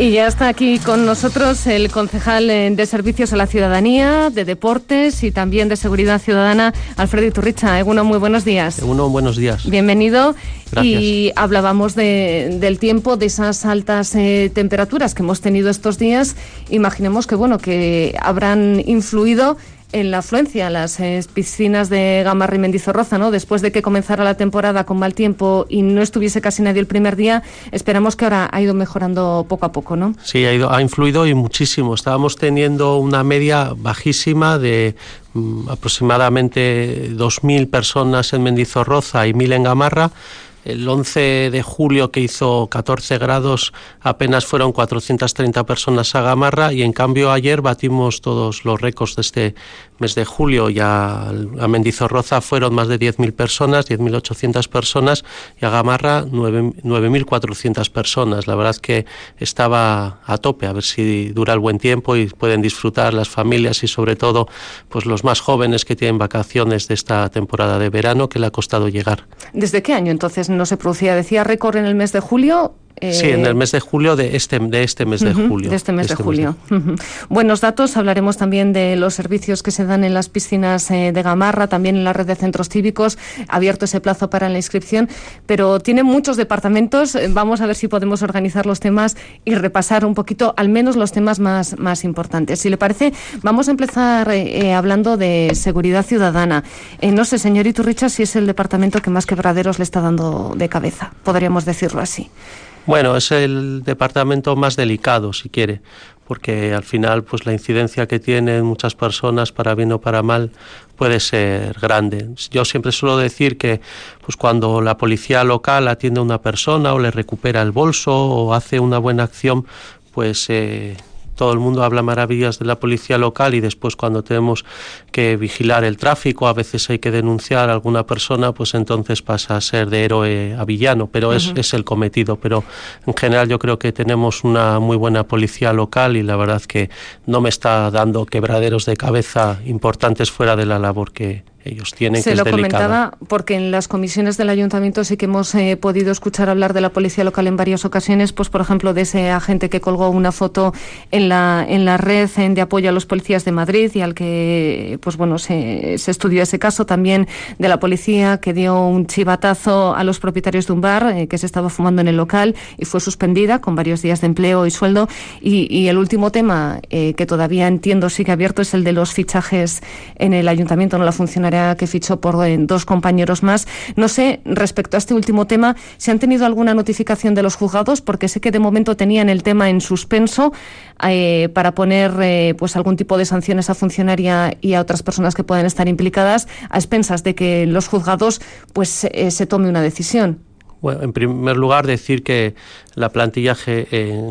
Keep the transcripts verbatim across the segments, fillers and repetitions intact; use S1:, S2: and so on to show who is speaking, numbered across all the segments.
S1: Y ya está aquí con nosotros el concejal de Servicios a la Ciudadanía, de Deportes y también de Seguridad Ciudadana, Alfredo Iturricha. Egunon, muy buenos días.
S2: Egunon, buenos días.
S1: Bienvenido.
S2: Gracias.
S1: Y hablábamos de, del tiempo, de esas altas eh, temperaturas que hemos tenido estos días. Imaginemos que, bueno, que habrán influido en la afluencia a las eh, piscinas de Gamarra y Mendizorroza, ¿no? Después de que comenzara la temporada con mal tiempo y no estuviese casi nadie el primer día, esperamos que ahora ha ido mejorando poco a poco, ¿no?
S2: Sí, ha, ido, ha influido y muchísimo. Estábamos teniendo una media bajísima de mm, aproximadamente dos mil personas en Mendizorroza y mil en Gamarra. El once de julio, que hizo catorce grados, apenas fueron cuatrocientas treinta personas a Gamarra, y en cambio ayer batimos todos los récords de este mes de julio. Y a, a Mendizorroza fueron más de diez mil personas, diez mil ochocientas personas, y a Gamarra nueve mil cuatrocientas personas. La verdad es que estaba a tope, a ver si dura el buen tiempo y pueden disfrutar las familias y sobre todo pues los más jóvenes que tienen vacaciones de esta temporada de verano, que le ha costado llegar.
S1: ¿Desde qué año entonces no se producía? Decía récord en el mes de julio.
S2: Eh... Sí, en el mes de julio de este, de este mes de julio.
S1: De este mes de,
S2: este
S1: julio.
S2: Mes de...
S1: Uh-huh. Buenos datos. Hablaremos también de los servicios que se dan en las piscinas eh, de Gamarra, también en la red de centros cívicos. Abierto ese plazo para la inscripción, pero tiene muchos departamentos. Vamos a ver si podemos organizar los temas y repasar un poquito, al menos los temas más, más importantes. Si le parece, vamos a empezar eh, hablando de seguridad ciudadana. Eh, no sé, señor Iturricha, si es el departamento que más quebraderos le está dando de cabeza, podríamos decirlo así.
S2: Bueno, es el departamento más delicado, si quiere, porque al final pues la incidencia que tienen muchas personas, para bien o para mal, puede ser grande. Yo siempre suelo decir que pues cuando la policía local atiende a una persona o le recupera el bolso o hace una buena acción, pues eh, todo el mundo habla maravillas de la policía local, y después cuando tenemos que vigilar el tráfico, a veces hay que denunciar a alguna persona, pues entonces pasa a ser de héroe a villano, pero uh-huh. es, es el cometido. Pero en general yo creo que tenemos una muy buena policía local y la verdad que no me está dando quebraderos de cabeza importantes fuera de la labor que ellos tienen,
S1: Se
S2: que
S1: lo
S2: es delicada.
S1: Comentaba porque en las comisiones del ayuntamiento sí que hemos eh, podido escuchar hablar de la policía local en varias ocasiones, pues por ejemplo de ese agente que colgó una foto en la en la red en, de apoyo a los policías de Madrid y al que pues bueno se, se estudió ese caso, también de la policía que dio un chivatazo a los propietarios de un bar eh, que se estaba fumando en el local y fue suspendida con varios días de empleo y sueldo, y, y el último tema eh, que todavía entiendo sigue abierto es el de los fichajes en el ayuntamiento, no la funcionaria que fichó por eh, dos compañeros más. No sé, respecto a este último tema, si han tenido alguna notificación de los juzgados, porque sé que de momento tenían el tema en suspenso eh, para poner eh, pues algún tipo de sanción a esa funcionaria y a otras personas que puedan estar implicadas, a expensas de que los juzgados pues eh, se tome una decisión.
S2: Bueno, en primer lugar, decir que la plantilla eh,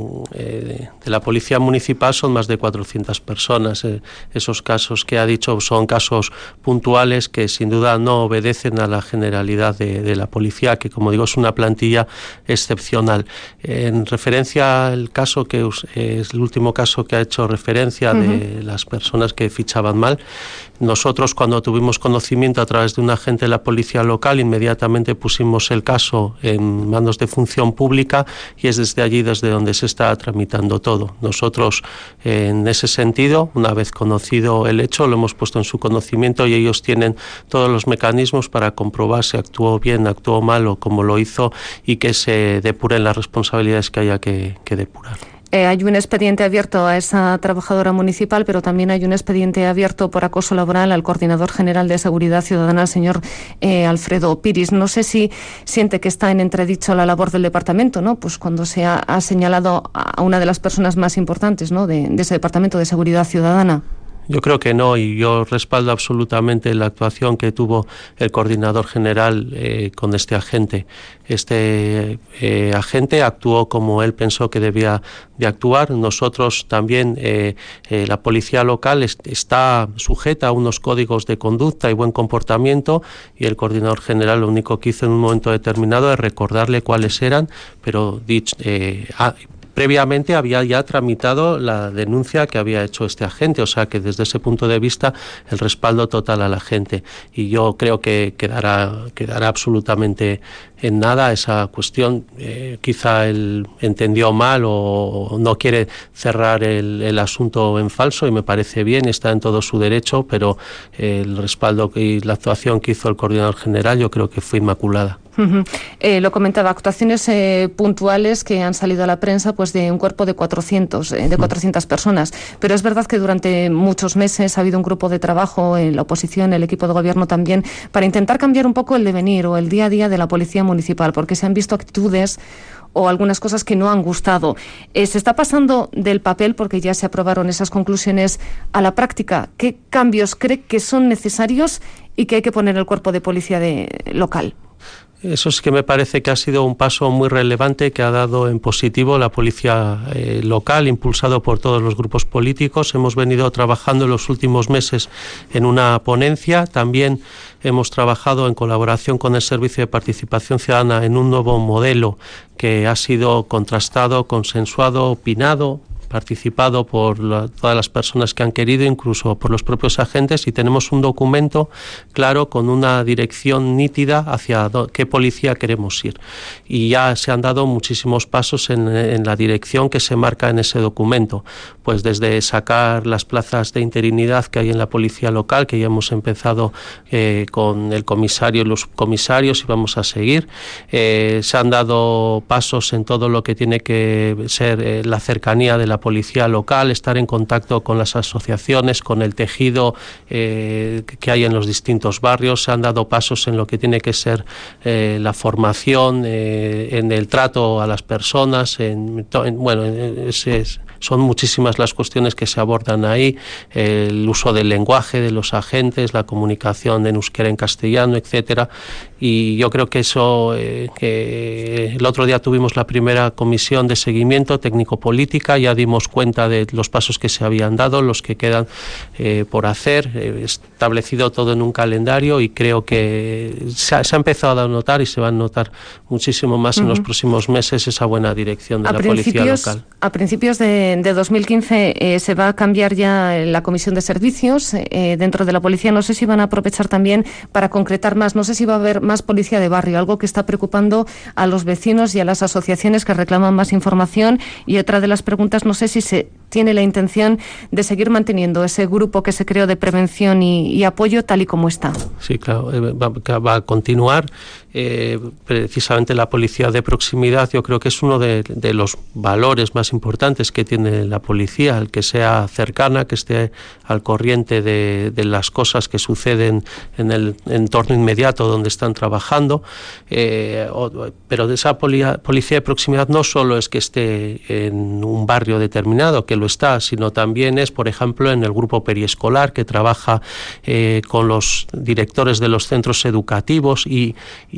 S2: eh, de la Policía Municipal son más de cuatrocientas personas. Eh, esos casos que ha dicho son casos puntuales que sin duda no obedecen a la generalidad de, de la policía, que como digo es una plantilla excepcional. Eh, en referencia al caso que eh, es el último caso que ha hecho referencia uh-huh. de las personas que fichaban mal, nosotros cuando tuvimos conocimiento a través de un agente de la policía local inmediatamente pusimos el caso en manos de Función Pública y es desde allí desde donde se está tramitando todo. Nosotros eh, en ese sentido, una vez conocido el hecho, lo hemos puesto en su conocimiento y ellos tienen todos los mecanismos para comprobar si actuó bien, actuó mal o cómo lo hizo, y que se depuren las responsabilidades que haya que, que depurar.
S1: Eh, hay un expediente abierto a esa trabajadora municipal, pero también hay un expediente abierto por acoso laboral al coordinador general de Seguridad Ciudadana, el señor eh, Alfredo Piris. No sé si siente que está en entredicho la labor del departamento, ¿no? Pues cuando se ha, ha señalado a una de las personas más importantes, ¿no? de, de ese departamento de Seguridad Ciudadana.
S2: Yo creo que no, y yo respaldo absolutamente la actuación que tuvo el coordinador general eh, con este agente. Este eh, agente actuó como él pensó que debía de actuar. Nosotros también, eh, eh, la policía local est- está sujeta a unos códigos de conducta y buen comportamiento, y el coordinador general lo único que hizo en un momento determinado es recordarle cuáles eran, pero dicho, eh, ah, previamente había ya tramitado la denuncia que había hecho este agente, o sea que desde ese punto de vista el respaldo total a la gente, y yo creo que quedará, quedará absolutamente en nada esa cuestión. Eh, quizá él entendió mal o no quiere cerrar el, el asunto en falso, y me parece bien, está en todo su derecho, pero eh, el respaldo y la actuación que hizo el coordinador general yo creo que fue inmaculada.
S1: Uh-huh. Eh, lo comentaba, actuaciones eh, puntuales que han salido a la prensa, pues de un cuerpo de cuatrocientos, eh, de cuatrocientas personas, pero es verdad que durante muchos meses ha habido un grupo de trabajo en la oposición, el equipo de gobierno también, para intentar cambiar un poco el devenir o el día a día de la policía municipal, porque se han visto actitudes o algunas cosas que no han gustado. Eh, ¿Se está pasando del papel, porque ya se aprobaron esas conclusiones, a la práctica? ¿Qué cambios cree que son necesarios y que hay que poner en el cuerpo de policía de, local?
S2: Eso es que me parece que ha sido un paso muy relevante que ha dado en positivo la policía eh, local, impulsado por todos los grupos políticos. Hemos venido trabajando en los últimos meses en una ponencia. También hemos trabajado en colaboración con el Servicio de Participación Ciudadana en un nuevo modelo que ha sido contrastado, consensuado, opinado, participado por la, todas las personas que han querido, incluso por los propios agentes, y tenemos un documento claro con una dirección nítida hacia do, qué policía queremos ir. Y ya se han dado muchísimos pasos en, en la dirección que se marca en ese documento, pues desde sacar las plazas de interinidad que hay en la policía local, que ya hemos empezado eh, con el comisario y los comisarios y vamos a seguir. Eh, se han dado pasos en todo lo que tiene que ser eh, la cercanía de la policía local, estar en contacto con las asociaciones, con el tejido eh, que hay en los distintos barrios. Se han dado pasos en lo que tiene que ser eh, la formación, eh, en el trato a las personas, en, en, bueno, es, es, son muchísimas las cuestiones que se abordan ahí, eh, el uso del lenguaje de los agentes, la comunicación en euskera, en castellano, etcétera. Y yo creo que eso, eh, que el otro día tuvimos la primera comisión de seguimiento técnico-política, ya dimos cuenta de los pasos que se habían dado, los que quedan eh, por hacer, eh, establecido todo en un calendario, y creo que se ha, se ha empezado a notar y se va a notar muchísimo más uh-huh. en los próximos meses esa buena dirección de
S1: a
S2: la policía local.
S1: A principios de, de dos mil quince eh, se va a cambiar ya la comisión de servicios eh, dentro de la policía. No sé si van a aprovechar también para concretar más, no sé si va a haber más policía de barrio, algo que está preocupando a los vecinos y a las asociaciones que reclaman más información. Y otra de las preguntas, no sé si se tiene la intención de seguir manteniendo ese grupo que se creó de prevención y, y apoyo tal y como está.
S2: Sí, claro, va, va a continuar. Eh, precisamente la policía de proximidad yo creo que es uno de, de los valores más importantes que tiene la policía, el que sea cercana, que esté al corriente de, de las cosas que suceden en el entorno inmediato donde están trabajando, eh, o, pero de esa poli, policía de proximidad no solo es que esté en un barrio determinado, que lo está, sino también es, por ejemplo, en el grupo periescolar, que trabaja eh, con los directores de los centros educativos y,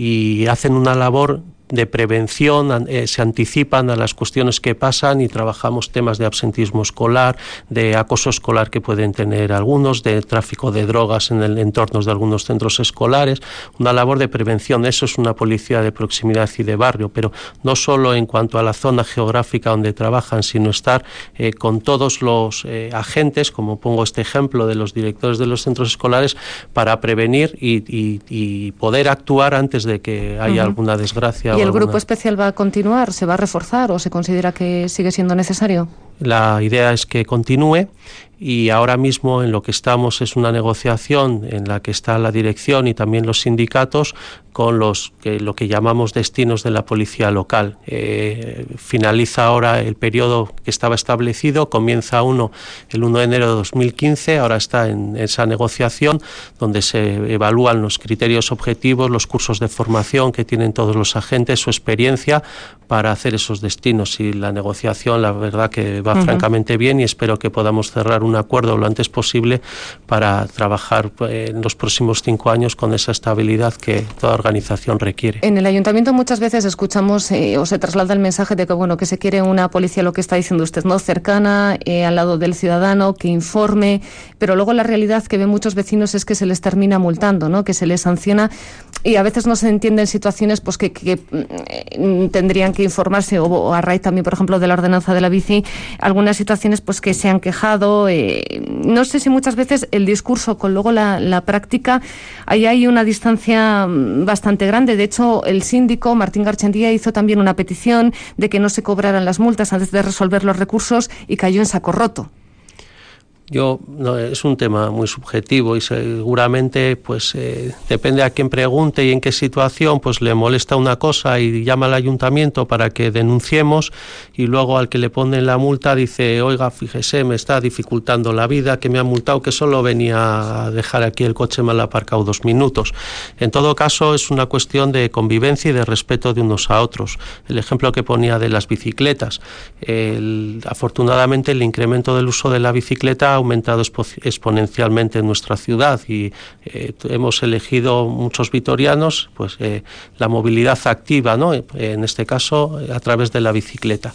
S2: y hacen una labor de prevención, eh, se anticipan a las cuestiones que pasan y trabajamos temas de absentismo escolar, de acoso escolar que pueden tener algunos, de tráfico de drogas en el entorno de algunos centros escolares, una labor de prevención. Eso es una policía de proximidad y de barrio, pero no solo en cuanto a la zona geográfica donde trabajan, sino estar eh, con todos los eh, agentes, como pongo este ejemplo de los directores de los centros escolares, para prevenir y, y, y poder actuar antes de que haya uh-huh. alguna desgracia.
S1: ¿Y el grupo especial va a continuar, se va a reforzar o se considera que sigue siendo necesario?
S2: La idea es que continúe, y ahora mismo en lo que estamos es una negociación en la que está la dirección y también los sindicatos con los que lo que llamamos destinos de la policía local. Eh, finaliza ahora el periodo que estaba establecido, comienza uno el uno de enero de dos mil quince, ahora está en esa negociación donde se evalúan los criterios objetivos, los cursos de formación que tienen todos los agentes, su experiencia para hacer esos destinos, y la negociación la verdad que va uh-huh. francamente bien, y espero que podamos cerrar un acuerdo lo antes posible para trabajar en los próximos cinco años con esa estabilidad que toda organización requiere.
S1: En el ayuntamiento muchas veces escuchamos eh, o se traslada el mensaje de que bueno que se quiere una policía, lo que está diciendo usted, no cercana, eh, al lado del ciudadano, que informe, pero luego la realidad que ven muchos vecinos es que se les termina multando, ¿no? Que se les sanciona y a veces no se entienden situaciones pues que, que, que tendrían que informarse, o, o a raíz también, por ejemplo, de la ordenanza de la bici, algunas situaciones pues que se han quejado. Eh, no sé si muchas veces el discurso con luego la, la práctica, ahí hay una distancia bastante grande. De hecho, el síndico Martín Garchandía hizo también una petición de que no se cobraran las multas antes de resolver los recursos y cayó en saco roto.
S2: Yo, no, es un tema muy subjetivo y seguramente pues eh, depende a quién pregunte y en qué situación, pues le molesta una cosa y llama al ayuntamiento para que denunciemos, y luego al que le ponen la multa dice, oiga, fíjese, me está dificultando la vida, que me ha multado, que solo venía a dejar aquí el coche mal aparcado dos minutos. En todo caso, es una cuestión de convivencia y de respeto de unos a otros. El ejemplo que ponía de las bicicletas, el, afortunadamente el incremento del uso de la bicicleta ha aumentado exponencialmente en nuestra ciudad y eh, hemos elegido muchos vitorianos pues eh, la movilidad activa, ¿no? En este caso a través de la bicicleta.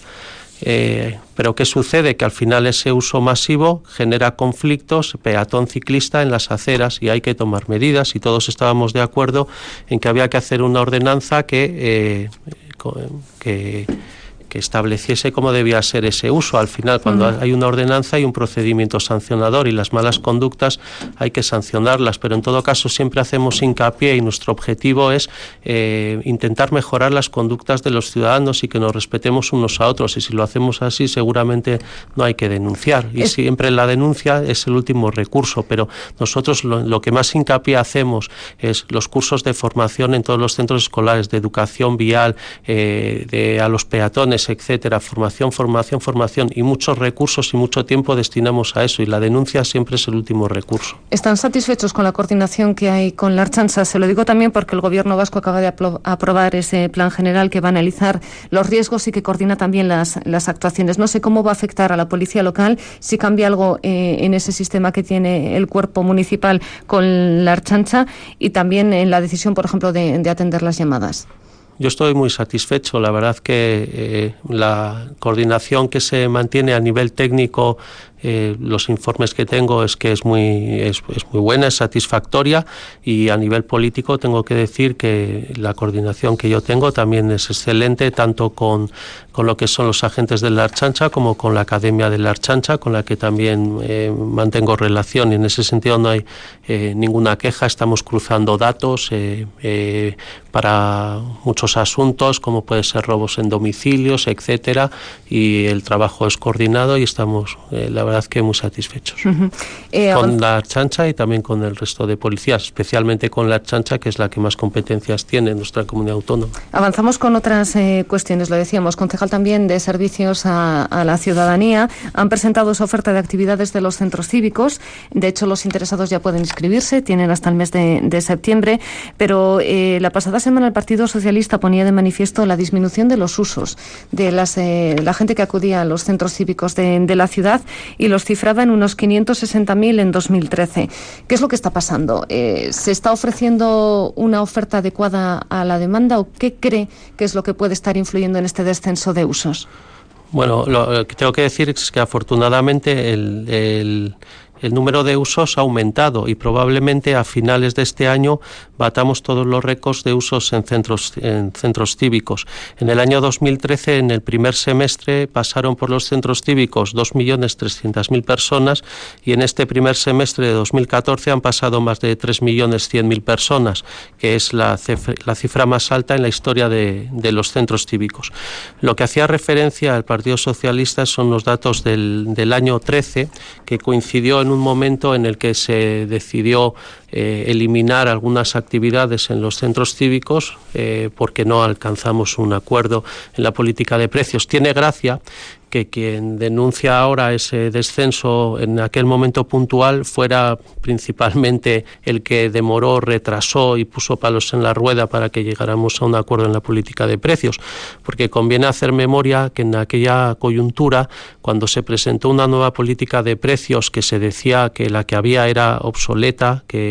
S2: Eh, pero ¿qué sucede? Que al final ese uso masivo genera conflictos peatón-ciclista en las aceras y hay que tomar medidas, y todos estábamos de acuerdo en que había que hacer una ordenanza que... Eh, que que estableciese cómo debía ser ese uso. Al final, cuando uh-huh. hay una ordenanza y un procedimiento sancionador, y las malas conductas hay que sancionarlas, pero en todo caso siempre hacemos hincapié y nuestro objetivo es eh, intentar mejorar las conductas de los ciudadanos y que nos respetemos unos a otros, y si lo hacemos así seguramente no hay que denunciar, y es... siempre la denuncia es el último recurso, pero nosotros lo, lo que más hincapié hacemos es los cursos de formación en todos los centros escolares, de educación vial, eh, de, a los peatones, etcétera, formación, formación, formación, y muchos recursos y mucho tiempo destinamos a eso, y la denuncia siempre es el último recurso.
S1: ¿Están satisfechos con la coordinación que hay con la Ertzaintza? Se lo digo también porque el Gobierno vasco acaba de apro- aprobar ese plan general que va a analizar los riesgos y que coordina también las, las actuaciones. No sé cómo va a afectar a la policía local, si cambia algo eh, en ese sistema que tiene el cuerpo municipal con la Ertzaintza, y también en la decisión, por ejemplo, de, de atender las llamadas.
S2: Yo estoy muy satisfecho. La verdad que eh, la coordinación que se mantiene a nivel técnico, eh, los informes que tengo es que es muy, es, es muy buena, es satisfactoria, y a nivel político tengo que decir que la coordinación que yo tengo también es excelente, tanto con, con lo que son los agentes de la Ertzaintza como con la Academia de la Ertzaintza, con la que también eh, mantengo relación, y en ese sentido no hay eh, ninguna queja. Estamos cruzando datos eh, eh, para muchos asuntos, como puede ser robos en domicilios, etcétera, y el trabajo es coordinado y estamos, eh, la verdad, que muy satisfechos. Uh-huh. eh, con la Ertzaintza y también con el resto de policías, especialmente con la Ertzaintza, que es la que más competencias tiene en nuestra comunidad autónoma.
S1: Avanzamos con otras eh, cuestiones, lo decíamos, concejal también de Servicios a, a la Ciudadanía. Han presentado su oferta de actividades de los centros cívicos. De hecho, los interesados ya pueden inscribirse, tienen hasta el mes de, de septiembre, pero eh, la pasada semana el Partido Socialista ponía de manifiesto la disminución de los usos de las, eh, la gente que acudía a los centros cívicos de, de la ciudad, y los cifraba en unos quinientos sesenta mil en dos mil trece. ¿Qué es lo que está pasando? Eh, ¿Se está ofreciendo una oferta adecuada a la demanda, o qué cree que es lo que puede estar influyendo en este descenso de usos?
S2: Bueno, lo que tengo que decir es que afortunadamente el... el El número de usos ha aumentado y probablemente a finales de este año batamos todos los récords de usos en centros, en centros cívicos. En el año dos mil trece, en el primer semestre, pasaron por los centros cívicos dos millones trescientas mil personas, y en este primer semestre de dos mil catorce han pasado más de tres millones cien mil personas, que es la, cifra, la cifra más alta en la historia de, de los centros cívicos. Lo que hacía referencia al Partido Socialista son los datos del, del año trece, que coincidió en en un momento en el que se decidió eh, eliminar algunas actividades en los centros cívicos eh, porque no alcanzamos un acuerdo en la política de precios. Tiene gracia que quien denuncia ahora ese descenso en aquel momento puntual fuera principalmente el que demoró, retrasó y puso palos en la rueda para que llegáramos a un acuerdo en la política de precios, porque conviene hacer memoria que en aquella coyuntura, cuando se presentó una nueva política de precios que se decía que la que había era obsoleta, que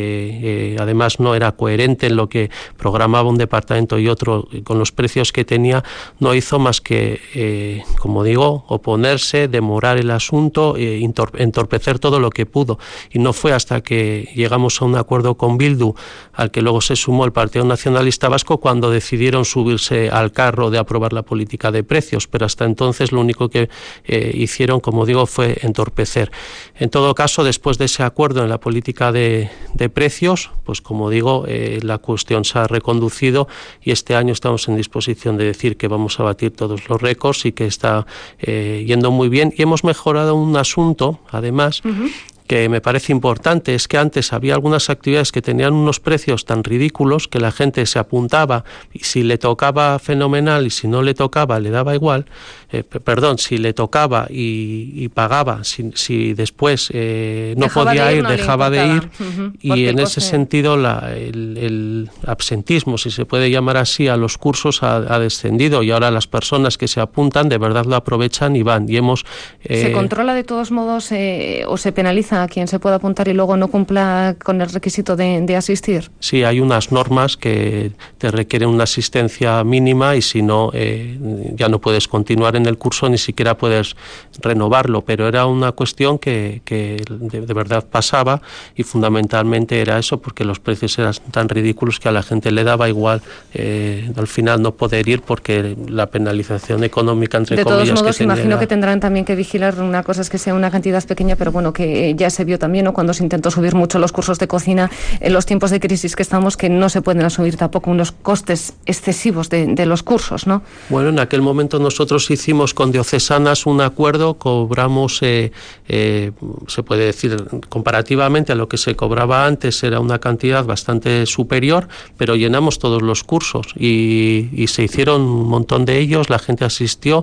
S2: eh, además no era coherente en lo que programaba un departamento y otro con los precios que tenía, no hizo más que, eh, como digo, oponerse, demorar el asunto, eh, entorpecer todo lo que pudo. Y no fue hasta que llegamos a un acuerdo con Bildu, al que luego se sumó el Partido Nacionalista Vasco, cuando decidieron subirse al carro de aprobar la política de precios, pero hasta entonces lo único que eh, hicieron, como digo, fue entorpecer. En todo caso, después de ese acuerdo en la política de, de precios, pues como digo, eh, la cuestión se ha reconducido y este año estamos en disposición de decir que vamos a batir todos los récords y que está eh, yendo muy bien, y hemos mejorado un asunto, además, uh-huh. que me parece importante, es que antes había algunas actividades que tenían unos precios tan ridículos que la gente se apuntaba y si le tocaba fenomenal y si no le tocaba le daba igual, eh, perdón, si le tocaba y, y pagaba, si, si después eh, no dejaba podía de ir, ir no dejaba de ir uh-huh. y en ese sentido la, el, el absentismo, si se puede llamar así, a los cursos ha, ha descendido y ahora las personas que se apuntan de verdad lo aprovechan y van. Y hemos
S1: eh, ¿Se controla de todos modos eh, o se penaliza a quien se pueda apuntar y luego no cumpla con el requisito de, de asistir?
S2: Sí, hay unas normas que te requieren una asistencia mínima y si no, eh, ya no puedes continuar en el curso, ni siquiera puedes renovarlo, pero era una cuestión que, que de, de verdad pasaba y fundamentalmente era eso, porque los precios eran tan ridículos que a la gente le daba igual eh, al final no poder ir porque la penalización económica, entre
S1: de
S2: comillas,
S1: todos modos,
S2: que
S1: imagino
S2: era...
S1: que tendrán también que vigilar. Una cosa es que sea una cantidad pequeña, pero bueno, que ya se vio también, ¿no?, cuando se intentó subir mucho los cursos de cocina en los tiempos de crisis que estamos, que no se pueden asumir tampoco unos costes excesivos de, de los cursos, ¿no?
S2: Bueno, en aquel momento nosotros hicimos con diocesanas un acuerdo, cobramos, eh, eh, se puede decir, comparativamente a lo que se cobraba antes, era una cantidad bastante superior, pero llenamos todos los cursos y, y se hicieron un montón de ellos, la gente asistió.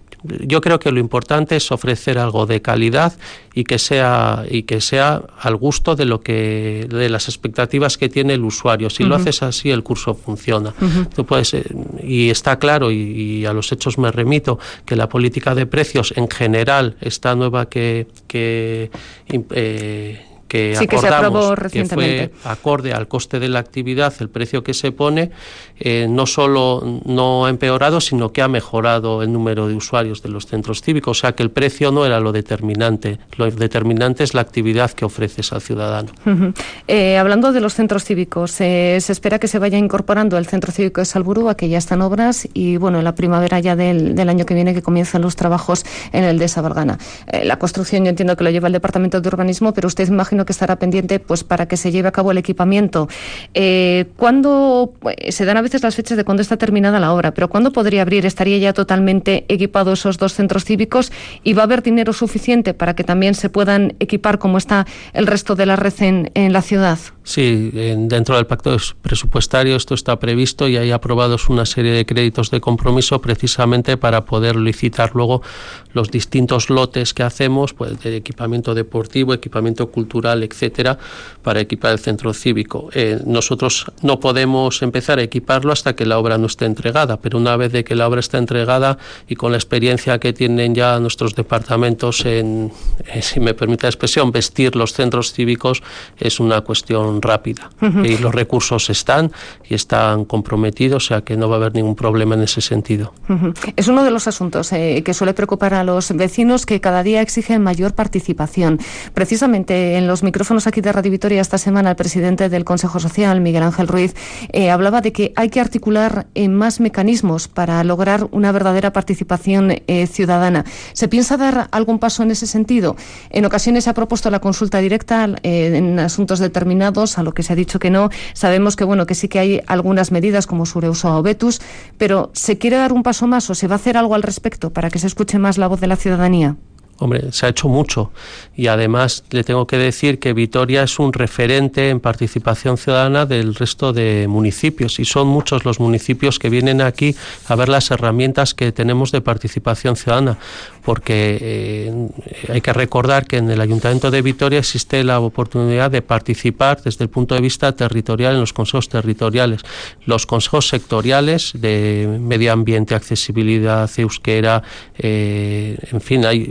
S2: Yo creo que lo importante es ofrecer algo de calidad y que sea y que sea al gusto de lo que de las expectativas que tiene el usuario. Si uh-huh. lo haces así, el curso funciona. Uh-huh. Tú puedes, y está claro, y, y a los hechos me remito, que la política de precios en general, esta nueva que que eh, que
S1: sí,
S2: acordamos,
S1: que,
S2: que fue acorde al coste de la actividad, el precio que se pone, eh, no solo no ha empeorado, sino que ha mejorado el número de usuarios de los centros cívicos. O sea que el precio no era lo determinante, lo determinante es la actividad que ofreces al ciudadano.
S1: Uh-huh. Eh, hablando de los centros cívicos, eh, se espera que se vaya incorporando el Centro Cívico de Salburua, que ya está en obras, y bueno, en la primavera ya del, del año que viene que comienzan los trabajos en el de Sabargana. Eh, la construcción yo entiendo que lo lleva el Departamento de Urbanismo, pero usted imagino que estará pendiente pues para que se lleve a cabo el equipamiento. Eh, ¿Cuándo se dan a veces las fechas de cuándo está terminada la obra, pero cuándo podría abrir? ¿Estaría ya totalmente equipado esos dos centros cívicos y va a haber dinero suficiente para que también se puedan equipar como está el resto de la red en, en la ciudad?
S2: Sí, dentro del pacto presupuestario esto está previsto y hay aprobados una serie de créditos de compromiso precisamente para poder licitar luego los distintos lotes que hacemos, pues de equipamiento deportivo, equipamiento cultural, etcétera, para equipar el centro cívico. Eh, nosotros no podemos empezar a equiparlo hasta que la obra no esté entregada, pero una vez de que la obra está entregada y con la experiencia que tienen ya nuestros departamentos en, eh, si me permite la expresión, vestir los centros cívicos, es una cuestión rápida. Uh-huh. Y los recursos están y están comprometidos, o sea que no va a haber ningún problema en ese sentido.
S1: Uh-huh. Es uno de los asuntos eh, que suele preocupar a los vecinos, que cada día exigen mayor participación. Precisamente en los micrófonos aquí de Radio Vitoria esta semana el presidente del Consejo Social, Miguel Ángel Ruiz, eh, hablaba de que hay que articular eh, más mecanismos para lograr una verdadera participación eh, ciudadana. ¿Se piensa dar algún paso en ese sentido? En ocasiones se ha propuesto la consulta directa eh, en asuntos determinados, a lo que se ha dicho que no. Sabemos que bueno que sí que hay algunas medidas como Sureuso o Betus, pero ¿se quiere dar un paso más o se va a hacer algo al respecto para que se escuche más la voz de la ciudadanía?
S2: Hombre, se ha hecho mucho y además le tengo que decir que Vitoria es un referente en participación ciudadana del resto de municipios y son muchos los municipios que vienen aquí a ver las herramientas que tenemos de participación ciudadana, porque eh, hay que recordar que en el Ayuntamiento de Vitoria existe la oportunidad de participar desde el punto de vista territorial en los consejos territoriales, los consejos sectoriales de medio ambiente, accesibilidad, euskera, eh, en fin, hay creo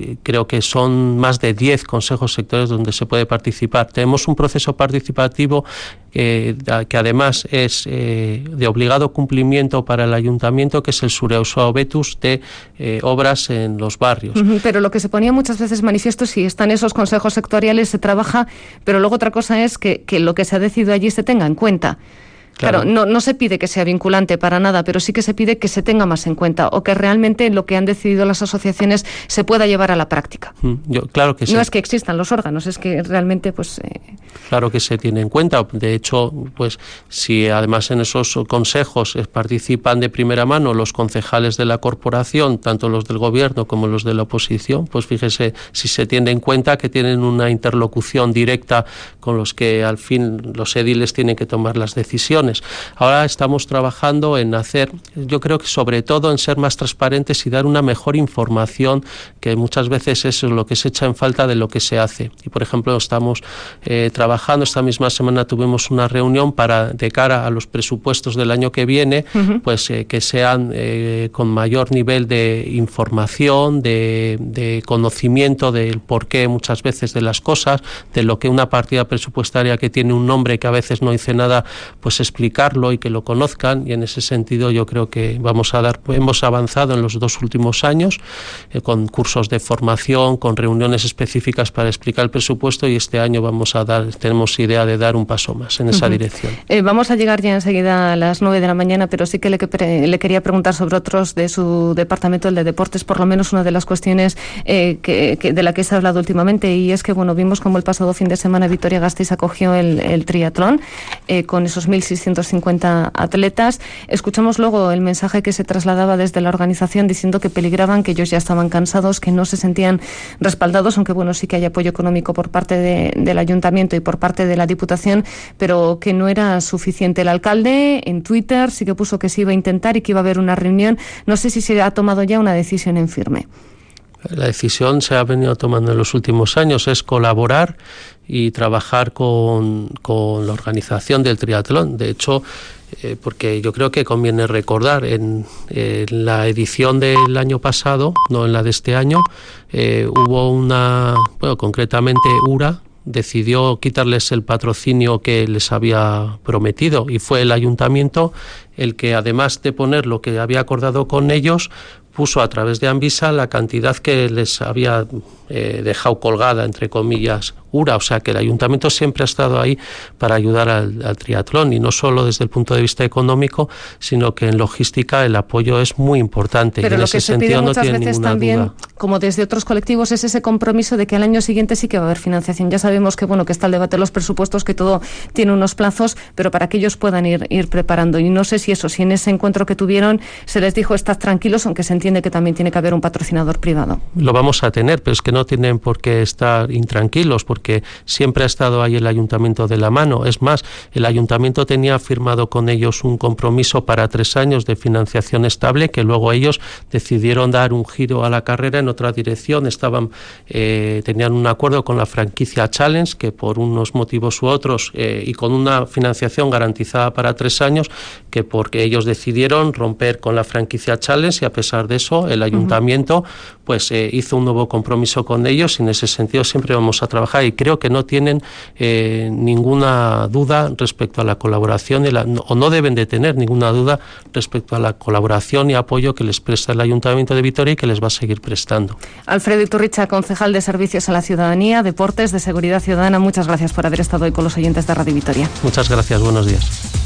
S2: creo que son más de diez consejos sectoriales donde se puede participar. Tenemos un proceso participativo eh, que además es eh, de obligado cumplimiento para el ayuntamiento, que es el Sureuso Betus de eh, obras en los barrios.
S1: Pero lo que se ponía muchas veces manifiesto, si están esos consejos sectoriales, se trabaja, pero luego otra cosa es que, que lo que se ha decidido allí se tenga en cuenta. Claro, claro no, no se pide que sea vinculante para nada, pero sí que se pide que se tenga más en cuenta o que realmente lo que han decidido las asociaciones se pueda llevar a la práctica.
S2: Yo, claro que sí.
S1: No es que existan los órganos, es que realmente pues... Eh...
S2: Claro que se tiene en cuenta. De hecho, pues si además en esos consejos participan de primera mano los concejales de la corporación, tanto los del gobierno como los de la oposición, pues fíjese si se tiene en cuenta que tienen una interlocución directa con los que al fin los ediles tienen que tomar las decisiones. Ahora estamos trabajando en hacer, yo creo que sobre todo en ser más transparentes y dar una mejor información, que muchas veces es lo que se echa en falta de lo que se hace. Y por ejemplo estamos eh, trabajando, esta misma semana tuvimos una reunión para, de cara a los presupuestos del año que viene, uh-huh. pues eh, que sean eh, con mayor nivel de información, de, de conocimiento del porqué muchas veces de las cosas, de lo que una partida presupuestaria que tiene un nombre que a veces no dice nada, pues es explicarlo y que lo conozcan, y en ese sentido yo creo que vamos a dar, hemos avanzado en los dos últimos años eh, con cursos de formación, con reuniones específicas para explicar el presupuesto, y este año vamos a dar, tenemos idea de dar un paso más en esa uh-huh. dirección.
S1: Eh, vamos a llegar ya enseguida a las nueve de la mañana, pero sí que le, que le quería preguntar sobre otros de su departamento, el de deportes, por lo menos una de las cuestiones eh, que, que de la que se ha hablado últimamente, y es que bueno, vimos como el pasado fin de semana Vitoria-Gasteiz acogió el, el triatlón eh, con esos mil seiscientos cincuenta atletas. Escuchamos luego el mensaje que se trasladaba desde la organización diciendo que peligraban, que ellos ya estaban cansados, que no se sentían respaldados, aunque bueno, sí que hay apoyo económico por parte de, del ayuntamiento y por parte de la Diputación, pero que no era suficiente. El alcalde en Twitter sí que puso que se iba a intentar y que iba a haber una reunión. No sé si se ha tomado ya una decisión en firme.
S2: La decisión se ha venido tomando en los últimos años, es colaborar y trabajar con, con la organización del triatlón. De hecho, eh, porque yo creo que conviene recordar, en, en la edición del año pasado, no en la de este año, eh, hubo una, bueno, concretamente URA decidió quitarles el patrocinio que les había prometido, y fue el ayuntamiento el que, además de poner lo que había acordado con ellos, puso a través de Anvisa la cantidad que les había eh, dejado colgada, entre comillas, URA. O sea que el ayuntamiento siempre ha estado ahí para ayudar al, al triatlón, y no solo desde el punto de vista económico, sino que en logística el apoyo es muy importante.
S1: Pero
S2: y en
S1: lo
S2: ese
S1: que se
S2: sentido
S1: pide muchas
S2: no
S1: veces también, duda. Como desde otros colectivos, es ese compromiso de que al año siguiente sí que va a haber financiación. Ya sabemos que bueno que está el debate de los presupuestos, que todo tiene unos plazos, pero para que ellos puedan ir, ir preparando. Y no sé si eso, si en ese encuentro que tuvieron se les dijo estad tranquilos, aunque se entiende que también tiene que haber un patrocinador privado.
S2: Lo vamos a tener, pero es que no tienen por qué estar intranquilos, porque siempre ha estado ahí el ayuntamiento de la mano. Es más, el ayuntamiento tenía firmado con ellos un compromiso para tres años de financiación estable, que luego ellos decidieron dar un giro a la carrera en otra dirección. Estaban, eh, tenían un acuerdo con la franquicia Challenge, que por unos motivos u otros, eh, y con una financiación garantizada para tres años, que porque ellos decidieron romper con la franquicia Challenge, y a pesar de eso el ayuntamiento uh-huh. pues eh, hizo un nuevo compromiso con ellos, y en ese sentido siempre vamos a trabajar, y creo que no tienen eh, ninguna duda respecto a la colaboración, y la, o no deben de tener ninguna duda respecto a la colaboración y apoyo que les presta el Ayuntamiento de Vitoria y que les va a seguir prestando.
S1: Alfredo Iturricha, concejal de Servicios a la Ciudadanía, Deportes, de Seguridad Ciudadana, muchas gracias por haber estado hoy con los oyentes de Radio Vitoria.
S2: Muchas gracias, buenos días.